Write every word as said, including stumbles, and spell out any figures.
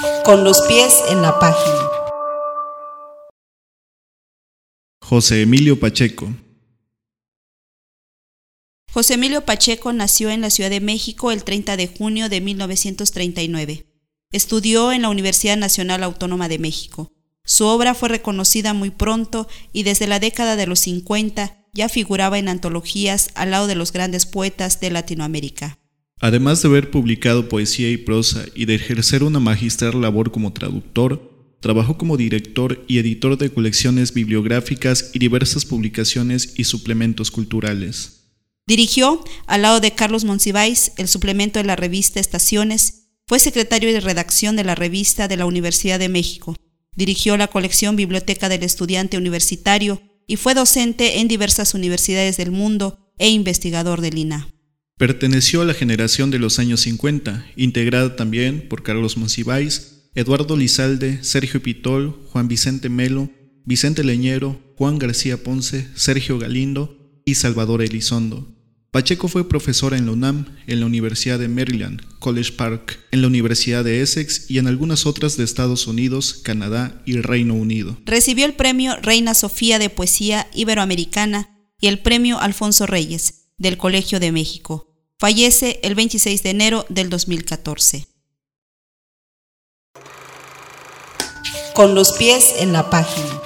Con los pies en la página. José Emilio Pacheco. José Emilio Pacheco nació en la Ciudad de México el treinta de junio de mil novecientos treinta y nueve. Estudió en la Universidad Nacional Autónoma de México. Su obra fue reconocida muy pronto y desde la década de los cincuenta ya figuraba en antologías al lado de los grandes poetas de Latinoamérica. Además de haber publicado poesía y prosa y de ejercer una magistral labor como traductor, trabajó como director y editor de colecciones bibliográficas y diversas publicaciones y suplementos culturales. Dirigió, al lado de Carlos Monsiváis, el suplemento de la revista Estaciones. Fue secretario de redacción de la revista de la Universidad de México. Dirigió la colección Biblioteca del Estudiante Universitario y fue docente en diversas universidades del mundo e investigador del I N A. Perteneció a la generación de los años cincuenta, integrada también por Carlos Monsiváis, Eduardo Lizalde, Sergio Pitol, Juan Vicente Melo, Vicente Leñero, Juan García Ponce, Sergio Galindo y Salvador Elizondo. Pacheco fue profesora en la UNAM, en la Universidad de Maryland, College Park, en la Universidad de Essex y en algunas otras de Estados Unidos, Canadá y Reino Unido. Recibió el premio Reina Sofía de Poesía Iberoamericana y el premio Alfonso Reyes, del Colegio de México. Fallece el veintiséis de enero del dos mil catorce. Con los pies en la página.